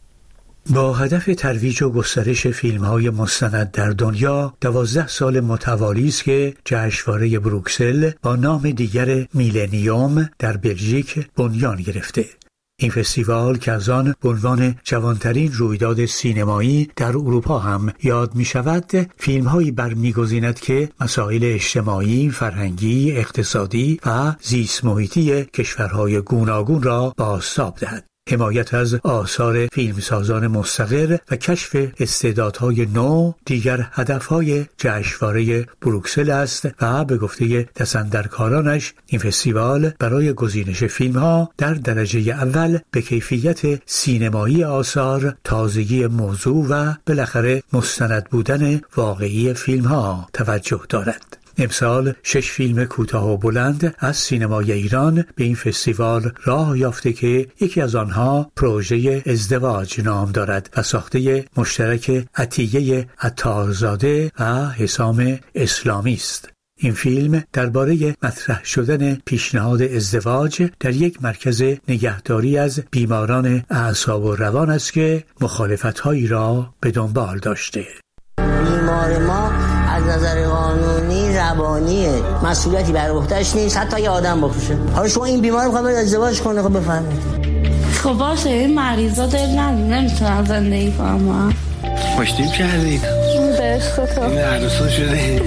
با هدف ترویج و گسترش فیلم‌های مستند در دنیا، دوازده سال متوالی است که جشنواره بروکسل با نام دیگر میلنیوم در بلژیک بنیان گرفته. این فستیوال که از آن به عنوان جوانترین رویداد سینمایی در اروپا هم یاد می شود، فیلم‌هایی برمی‌گزیند که مسائل اجتماعی، فرهنگی، اقتصادی و زیست محیطی کشورهای گوناگون را بازتاب دهد. حمایت از آثار فیلمسازان مستقل و کشف استعدادهای نو دیگر هدفهای جشنواره بروکسل است و به گفته دستاندرکارانش این فستیوال برای گزینش فیلمها در درجه اول به کیفیت سینمایی آثار، تازگی موضوع و بالاخره مستند بودن واقعی فیلمها توجه دارد. امسال شش فیلم کوتاه و بلند از سینمای ایران به این فستیوال راه یافته که یکی از آنها پروژه ازدواج نام دارد و ساخته مشترک عطیه عطارزاده و حسام اسلامی است. این فیلم درباره مطرح شدن پیشنهاد ازدواج در یک مرکز نگهداری از بیماران اعصاب و روان است که مخالفت‌هایی را به دنبال داشته.
بیمار ما از نظر قانونی زبانیه، مسئولیتی بر عهده‌اش نیست، حتی یه آدم بکشه. حالا شما این بیمار می‌خواد ازدواج کنه، خب بفهمید.
خب باشه، این مریضا دل ندارن، نمیتونن زندگی کنن.
خوشتیم کردید.
به عشق تو.
این عروسا شده.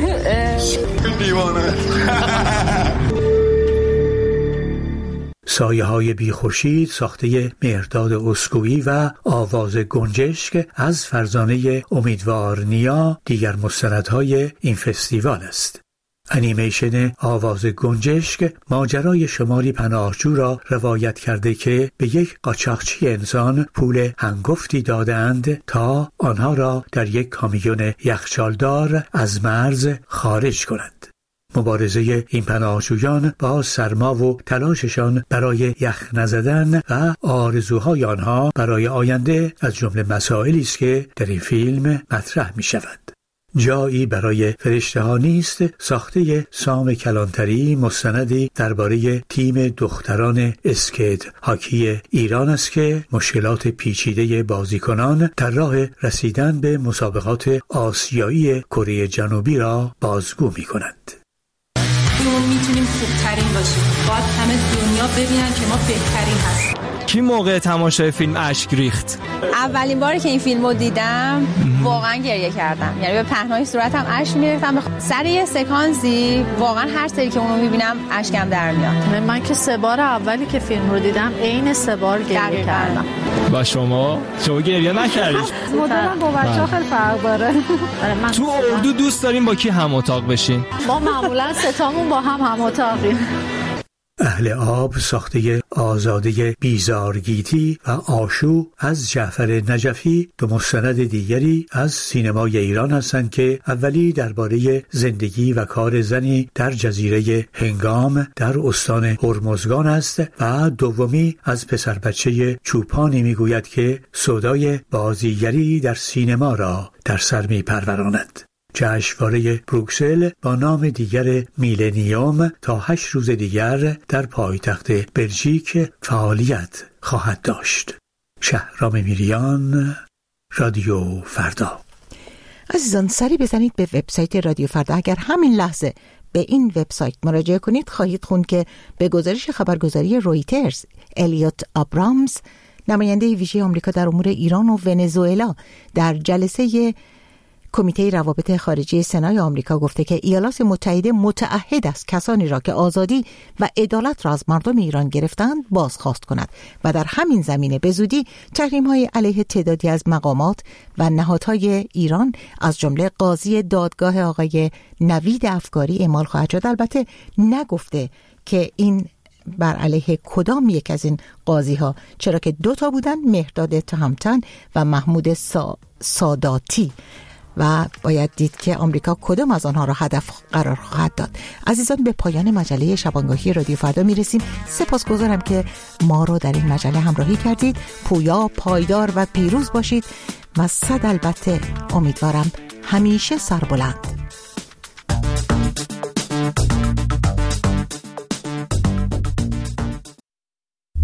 دیوانه.
سایه های بی خورشید ساخته مهرداد اسکویی و آواز گنجشک از فرزانه امیدوار نیا دیگر مستندهای این فستیوال است. انیمیشن آواز گنجشک ماجرای شماری پناهجو را روایت کرده که به یک قاچاقچی انسان پول هنگفتی دادند تا آنها را در یک کامیون یخچالدار از مرز خارج کنند. مبارزه این پناهجویان با سرما و تلاششان برای یخ نزدن و آرزوهای آنها برای آینده از جمله مسائلی است که در این فیلم مطرح می شود. جایی برای فرشته ها نیست ساخته سام کلانتری مستندی درباره تیم دختران اسکیت هاکی ایران است که مشکلات پیچیده بازیکنان در راه رسیدن به مسابقات آسیایی کره جنوبی را بازگو می کند.
ما میتونیم خوبترین باشیم. باید همه دنیا ببینن که ما بهترین هستیم.
کی موقع تماشای فیلم اشک ریخت؟
اولین باری که این فیلمو دیدم واقعا گریه کردم، یعنی به پهنای صورتم اشک میریختم. سر یه سکانسی واقعا هر سری که اونو میبینم اشکم در میاد.
من که سه بار اولی که فیلم رو دیدم عین سه بار گریه کردم.
با شما شما گریه نکردید؟
مدلم با بچه‌ها خیلی فرق داره.
تو اردو دوست داریم با کی هم اتاق بشین؟
ما معمولا ستامون با هم هم اتاقیم.
اهل آب ساخته آزاده بیزارگیتی و آشو از جعفر نجفی دو مستند دیگری از سینمای ایران هستند که اولی درباره زندگی و کار زنی در جزیره هنگام در استان هرمزگان است و دومی از پسر بچه چوپانی میگوید که سودای بازیگری در سینما را در سر میپروراند. جشنواره بروکسل با نام دیگر میلنیوم تا هشت روز دیگر در پایتخت بلژیک فعالیت خواهد داشت. شهرام میریان، رادیو فردا.
عزیزان سری بزنید به وبسایت رادیو فردا. اگر همین لحظه به این وبسایت مراجعه کنید خواهید خوند که به گزارش خبرگزاری رویترز الیوت آبرامز، نماینده ویژه آمریکا در امور ایران و ونزوئلا، در جلسه کمیته روابط خارجی سنای آمریکا گفته که ایالات متحده متعهد است کسانی را که آزادی و عدالت را از مردم ایران گرفتند بازخواست کند و در همین زمینه به زودی تحریم‌های علیه تعدادی از مقامات و نهادهای ایران از جمله قاضی دادگاه آقای نوید افکاری اعمال خواهد شد. البته نگفته که این بر علیه کدام یک از این قاضی ها، چرا که دو تا بودن، مهرداد تهمتن و محمود سا... ساداتی، و باید دید که آمریکا کدام از آنها را هدف قرار خواهد داد. عزیزان به پایان مجله شبانگاهی رادیو فردا میرسیم. سپاسگزارم که ما رو در این مجله همراهی کردید. پویا، پایدار و پیروز باشید و صد البته امیدوارم همیشه سربلند.